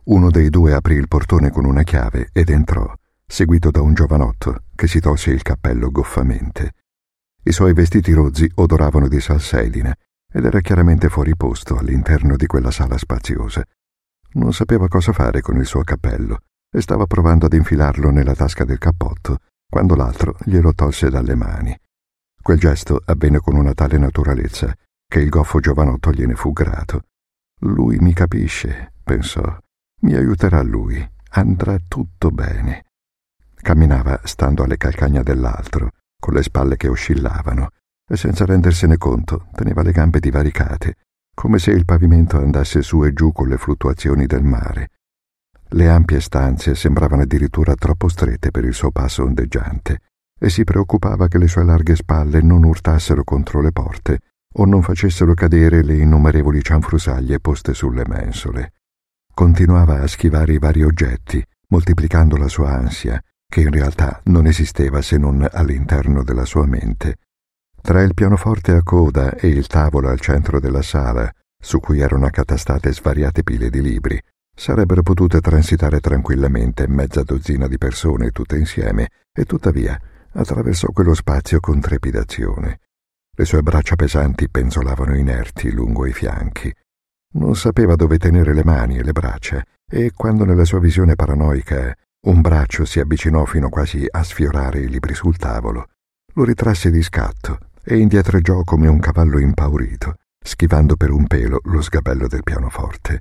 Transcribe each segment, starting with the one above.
Uno dei due aprì il portone con una chiave ed entrò, seguito da un giovanotto che si tolse il cappello goffamente. I suoi vestiti rozzi odoravano di salsedine ed era chiaramente fuori posto all'interno di quella sala spaziosa. Non sapeva cosa fare con il suo cappello e stava provando ad infilarlo nella tasca del cappotto quando l'altro glielo tolse dalle mani. Quel gesto avvenne con una tale naturalezza che il goffo giovanotto gliene fu grato. «Lui mi capisce», pensò. «Mi aiuterà lui. Andrà tutto bene». Camminava stando alle calcagna dell'altro, con le spalle che oscillavano, e senza rendersene conto teneva le gambe divaricate, come se il pavimento andasse su e giù con le fluttuazioni del mare. Le ampie stanze sembravano addirittura troppo strette per il suo passo ondeggiante, e si preoccupava che le sue larghe spalle non urtassero contro le porte o non facessero cadere le innumerevoli cianfrusaglie poste sulle mensole. Continuava a schivare i vari oggetti, moltiplicando la sua ansia, che in realtà non esisteva se non all'interno della sua mente. Tra il pianoforte a coda e il tavolo al centro della sala, su cui erano accatastate svariate pile di libri, sarebbero potute transitare tranquillamente mezza dozzina di persone tutte insieme, e tuttavia attraversò quello spazio con trepidazione. Le sue braccia pesanti penzolavano inerti lungo i fianchi. Non sapeva dove tenere le mani e le braccia, e quando nella sua visione paranoica un braccio si avvicinò fino quasi a sfiorare i libri sul tavolo, lo ritrasse di scatto e indietreggiò come un cavallo impaurito, schivando per un pelo lo sgabello del pianoforte.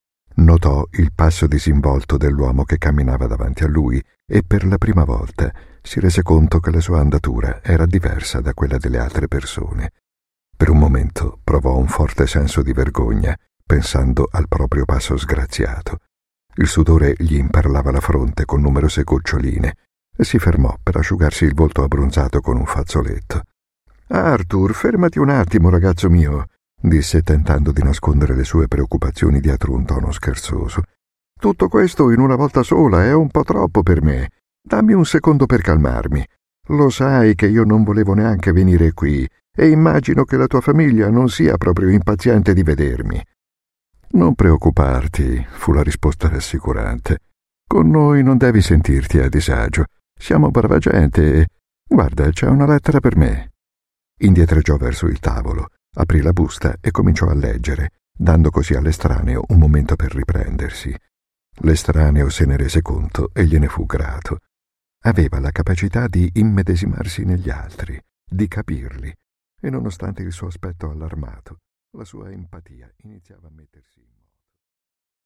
Notò il passo disinvolto dell'uomo che camminava davanti a lui e per la prima volta si rese conto che la sua andatura era diversa da quella delle altre persone. Per un momento provò un forte senso di vergogna, pensando al proprio passo sgraziato. Il sudore gli imperlava la fronte con numerose goccioline e si fermò per asciugarsi il volto abbronzato con un fazzoletto. «Arthur, fermati un attimo, ragazzo mio», disse tentando di nascondere le sue preoccupazioni dietro un tono scherzoso. «Tutto questo in una volta sola è un po' troppo per me. Dammi un secondo per calmarmi. Lo sai che io non volevo neanche venire qui e immagino che la tua famiglia non sia proprio impaziente di vedermi». «Non preoccuparti», fu la risposta rassicurante. «Con noi non devi sentirti a disagio. Siamo brava gente e... Guarda, c'è una lettera per me». Indietreggiò verso il tavolo, aprì la busta e cominciò a leggere, dando così all'estraneo un momento per riprendersi. L'estraneo se ne rese conto e gliene fu grato. Aveva la capacità di immedesimarsi negli altri, di capirli, e nonostante il suo aspetto allarmato, la sua empatia iniziava a mettersi